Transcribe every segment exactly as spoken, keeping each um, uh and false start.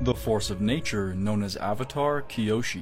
the force of nature known as Avatar Kyoshi.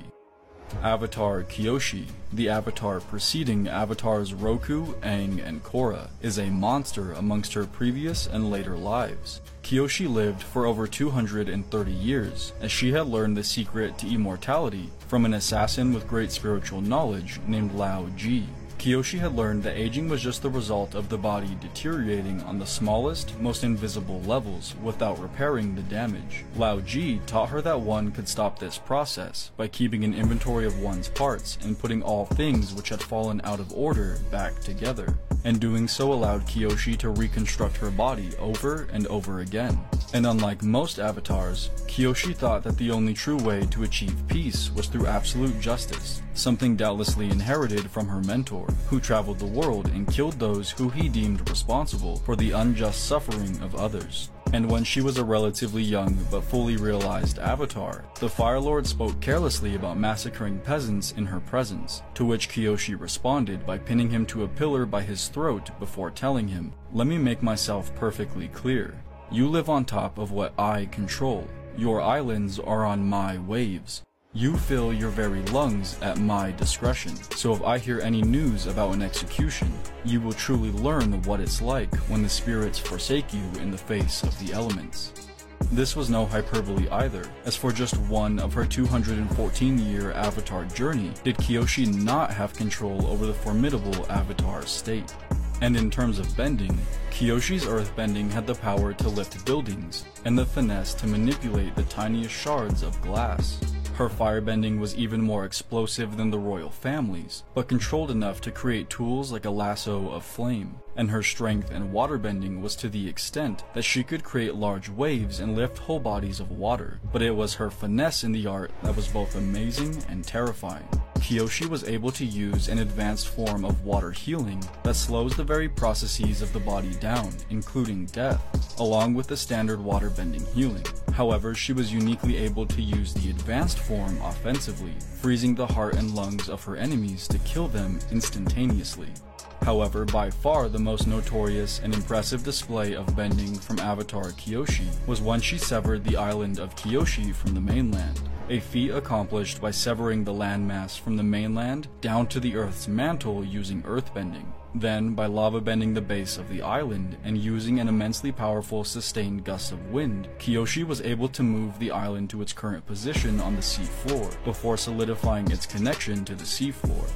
Avatar Kyoshi, the avatar preceding avatars Roku, Aang, and Korra, is a monster amongst her previous and later lives. Kyoshi lived for over two hundred thirty years, as she had learned the secret to immortality from an assassin with great spiritual knowledge named Lao Ji. Kyoshi had learned that aging was just the result of the body deteriorating on the smallest, most invisible levels without repairing the damage. Lao Ji taught her that one could stop this process by keeping an inventory of one's parts and putting all things which had fallen out of order back together. And doing so allowed Kyoshi to reconstruct her body over and over again. And unlike most avatars, Kyoshi thought that the only true way to achieve peace was through absolute justice, something doubtlessly inherited from her mentor, who traveled the world and killed those who he deemed responsible for the unjust suffering of others. And when she was a relatively young but fully realized avatar, the Fire Lord spoke carelessly about massacring peasants in her presence, to which Kyoshi responded by pinning him to a pillar by his throat before telling him, "Let me make myself perfectly clear. You live on top of what I control. Your islands are on my waves. You fill your very lungs at my discretion, so if I hear any news about an execution, you will truly learn what it's like when the spirits forsake you in the face of the elements." This was no hyperbole either, as for just one of her two hundred fourteen year avatar journey did Kyoshi not have control over the formidable avatar state. And in terms of bending, Kyoshi's earthbending had the power to lift buildings, and the finesse to manipulate the tiniest shards of glass. Her firebending was even more explosive than the royal family's, but controlled enough to create tools like a lasso of flame. And her strength and waterbending was to the extent that she could create large waves and lift whole bodies of water. But it was her finesse in the art that was both amazing and terrifying. Kyoshi was able to use an advanced form of water healing that slows the very processes of the body down, including death, along with the standard waterbending healing. However, she was uniquely able to use the advanced form offensively, freezing the heart and lungs of her enemies to kill them instantaneously. However, by far the most notorious and impressive display of bending from Avatar Kyoshi was when she severed the island of Kyoshi from the mainland, a feat accomplished by severing the landmass from the mainland down to the Earth's mantle using earthbending. Then, by lava bending the base of the island and using an immensely powerful sustained gust of wind, Kyoshi was able to move the island to its current position on the seafloor, before solidifying its connection to the seafloor.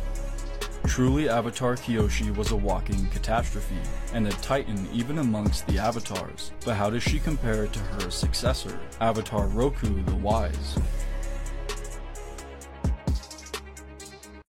Truly, Avatar Kyoshi was a walking catastrophe, and a titan even amongst the avatars. But how does she compare to her successor, Avatar Roku the Wise?